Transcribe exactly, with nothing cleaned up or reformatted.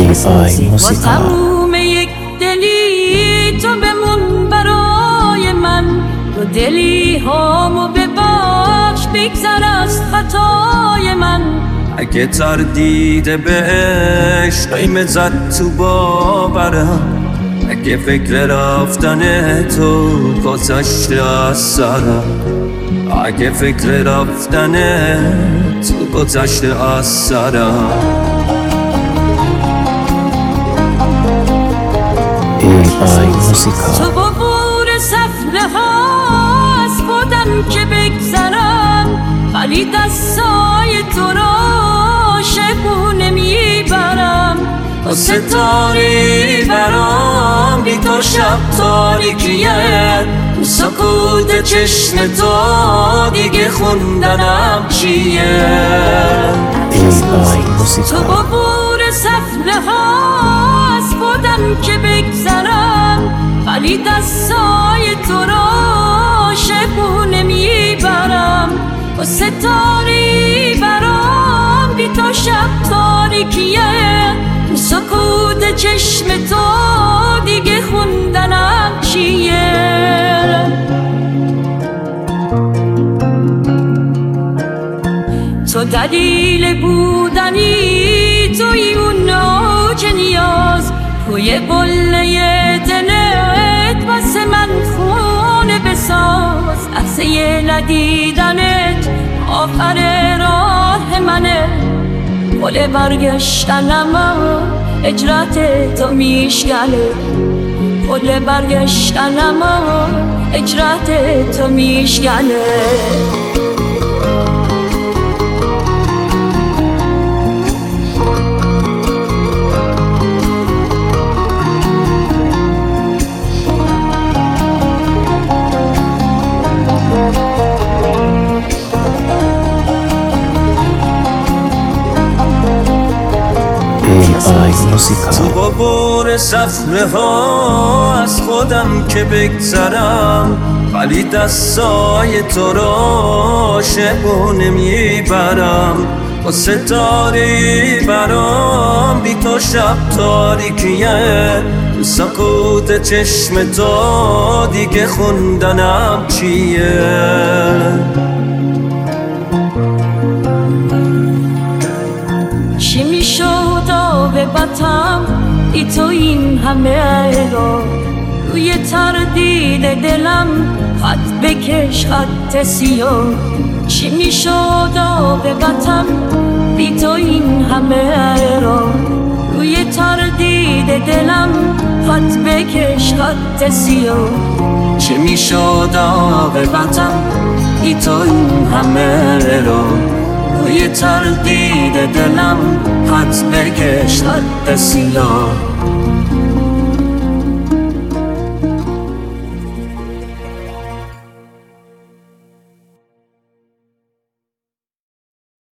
بسازی. با تموم یک دلی تو بمون برای من، تو دلی هامو ببخش بگذر از خطای من. اگه تردید به عشق زد تو باورم، اگه فکر رفتن تو گذشته از سرم، اگه فکر رفتن تو گذشته از سرم. تو با بور سفله ها از خودم که بگذرم، ولی دستای تو را شبونه میبرم. و ستاری برام بی تو شب تاریکیه، تو سکوت چشم تو دیگه خوندنم چیه. تو با بور سفله ها از خودم که بگذرم، ولی دستای تو را شبونه میبرم. و ستاری برام بی تو شب تاریکیه، سکوت چشم تو دیگه خوندنم چیه. تو دلیل بودنی، توی اون اوج نیاز، توی بله دلت واسه من خونه بساز. لحظه ندیدنت آخر راه منه، پل برگشتنم اجرات تو میشکنه، پل برگشتنم اجرات تو میشکنه. تو با بور سفره ها از خودم که بگذرم، ولی دستای تو را شبونه میبرم. و ستاری برام بی تو شب تاریکیه، تو سکوت چشم تو دیگه خوندنم چیه. چی میشد آقابتم ای تو این همه را، روی تردید دلم خط بکش خط سیاه. چی میشد آقابتم ای تو این همه را، روی تردید دلم خط بکش خط سیاه. چی میشد آقابتم ای تو این همه را، روی تردید دلم خط بکش خط سیاه.